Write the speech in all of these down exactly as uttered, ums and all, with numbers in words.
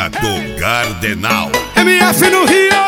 Família do Cardenal. M F no Rio.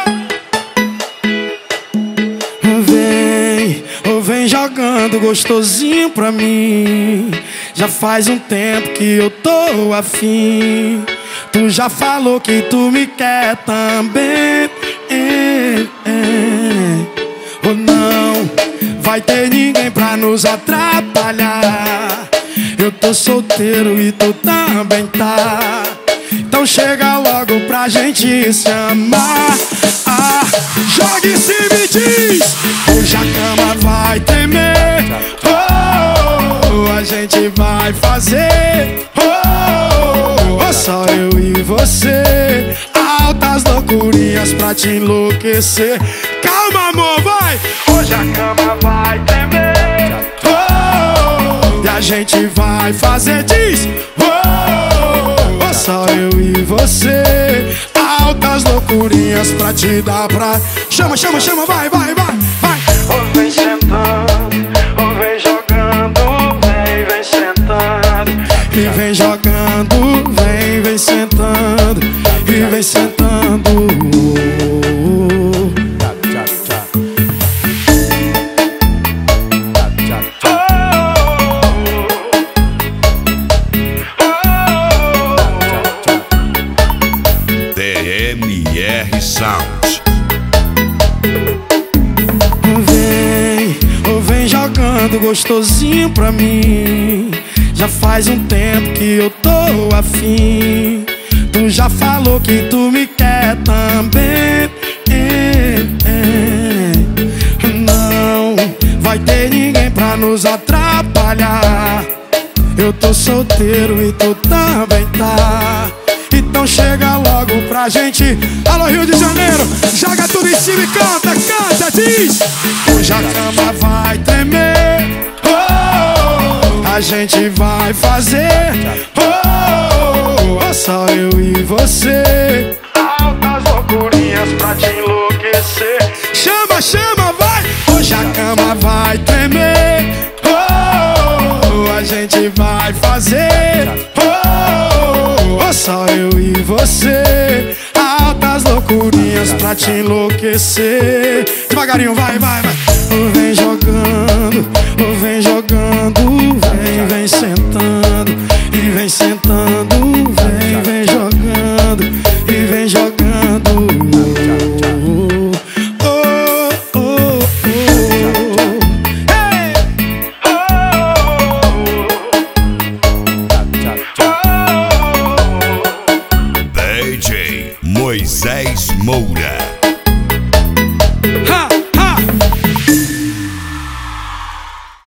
Vem, ou vem jogando gostosinho pra mim. Já faz um tempo que eu tô afim. Tu já falou que tu me quer também. É, é. Ou não vai ter ninguém pra nos atrapalhar. Eu tô solteiro e tu também tá. Então chega logo pra gente se amar. Ah, joga em cima e diz: hoje a cama vai tremer. Oh, a gente vai fazer. Oh, oh, só eu e você. Altas loucurinhas pra te enlouquecer. Calma, amor, vai. Hoje a cama vai tremer. Oh, e a gente vai fazer. Diz: oh, oh, só eu e você. Altas loucurinhas pra te dar pra... Chama, chama, chama, vai, vai, vai, vai. Oh, vem sentando, oh, vem jogando, vem, vem sentando. E vem jogando, vem, vem sentando. E vem sentando. D M R Sound. Vem, ou vem jogando gostosinho pra mim. Já faz um tempo que eu tô afim. Tu já falou que tu me quer também. É, é. Não vai ter ninguém pra nos atrapalhar. Eu tô solteiro e tu também tá. Então chega logo pra gente. Alô, Rio de Janeiro, joga tudo em cima e canta, canta, diz: hoje a cama vai tremer. Oh, a gente vai fazer. Oh, oh, só eu e você. Altas loucurinhas pra te enlouquecer. Chama, chama, vai. Hoje a cama vai tremer. Oh, a gente vai fazer. Oh, oh, só eu e você. Altas loucurinhas pra te enlouquecer. Devagarinho, vai, vai, vai. Vem jogando, vem jogando, vem, vem sentando. E vem sentando, vem, vem jogando. E vem jogando. Oh, oh, oh. Hey! D J Moisés Moura.